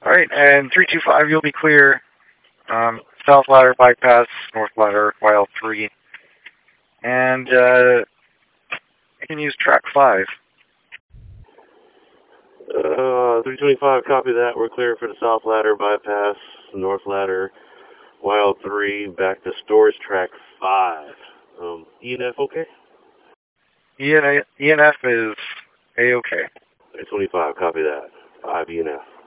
Alright, and 325, you'll be clear. South ladder bypass, north ladder, file 3. And you can use track 5. 325, copy that. We're clear for the south ladder bypass, north ladder, wild 3, back to storage track 5. ENF okay? ENF is A-OK. 325, copy that. 5 ENF.